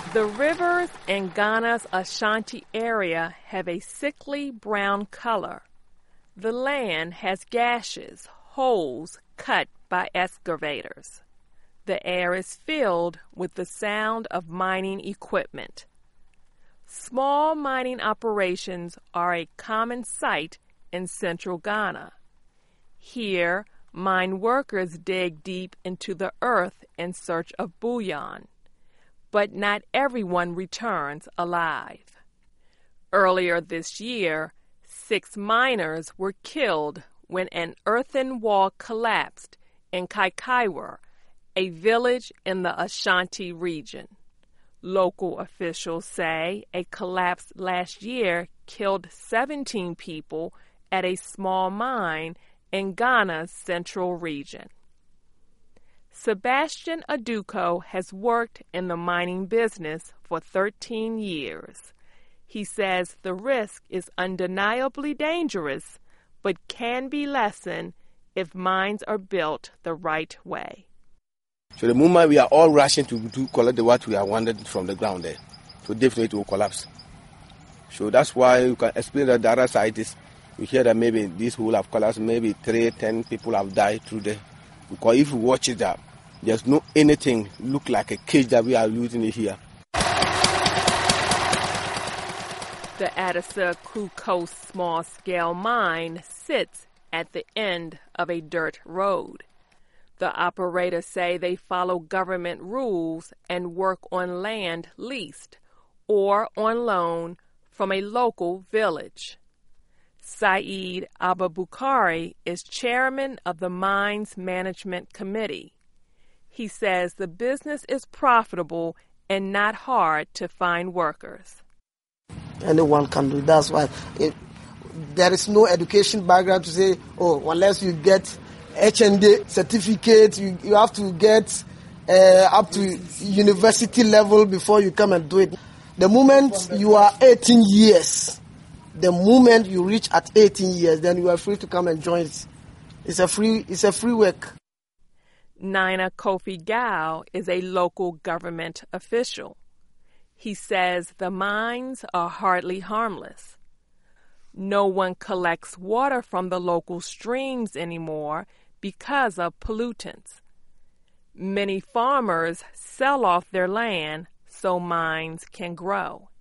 The rivers in Ghana's Ashanti area have a sickly brown color. The land has gashes, holes cut by excavators. The air is filled with the sound of mining equipment. Small mining operations are a common sight in central Ghana. Here, mine workers dig deep into the earth in search of bullion. But not everyone returns alive. Earlier this year, 6 miners were killed when an earthen wall collapsed in Kaikaiwer, a village in the Ashanti region. Local officials say a collapse last year killed 17 people at a small mine in Ghana's central region. Sebastian Aduko has worked in the mining business for 13 years. He says the risk is undeniably dangerous, but can be lessened if mines are built the right way. So the moment we are all rushing to collect what we are wanted from the ground there, so definitely it will collapse. So that's why you can explain that the other side is, you hear that maybe this will have collapsed, maybe 10 people have died through there. Because if you watch it up, there's no anything look like a cage that we are using it here. The Adisa Crew Coast small-scale mine sits at the end of a dirt road. The operators say they follow government rules and work on land leased or on loan from a local village. Saeed Abubakari is chairman of the Mines Management Committee. He says the business is profitable and not hard to find workers. Anyone can do it. That's why there is no education background to say, unless you get HND certificate, you have to get up to university level before you come and do it. The moment you are 18 years, the moment you reach at 18 years, then you are free to come and join it. It's a free work. Nina Kofi Gao is a local government official. He says the mines are hardly harmless. No one collects water from the local streams anymore because of pollutants. Many farmers sell off their land so mines can grow.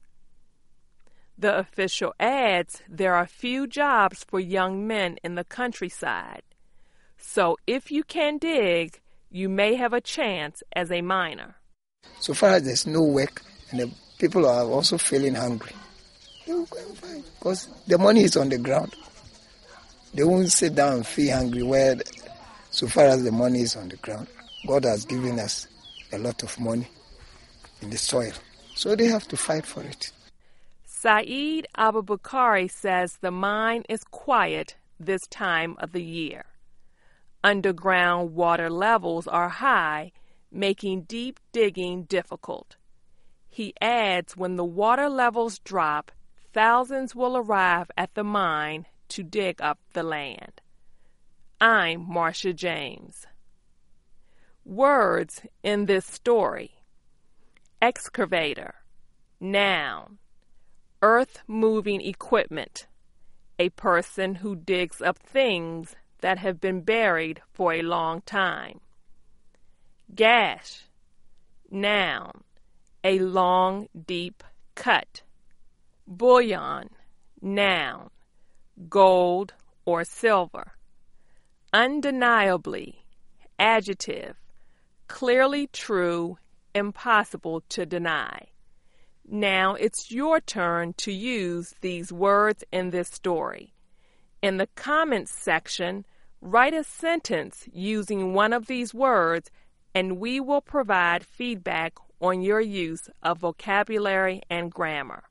The official adds there are few jobs for young men in the countryside. So if you can dig, you may have a chance as a miner. So far as there's no work, and the people are also feeling hungry, they will go and find, because the money is on the ground. They won't sit down and feel hungry where, so far as the money is on the ground, God has given us a lot of money in the soil. So they have to fight for it. Saeed Abubakari says the mine is quiet this time of the year. Underground water levels are high, making deep digging difficult. He adds when the water levels drop, thousands will arrive at the mine to dig up the land. I'm Marcia James. Words in this story: excavator, noun, earth-moving equipment, a person who digs up things that have been buried for a long time. Gash, noun, a long, deep cut. Bullion, noun, gold or silver. Undeniably, adjective, clearly true, impossible to deny. Now it's your turn to use these words in this story. In the comments section, write a sentence using one of these words, and we will provide feedback on your use of vocabulary and grammar.